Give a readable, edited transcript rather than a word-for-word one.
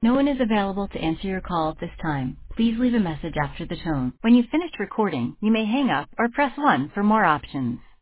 No one is available to answer your call at this time. Please leave a message after the tone. When you've finished recording, you may hang up or press 1 for more options.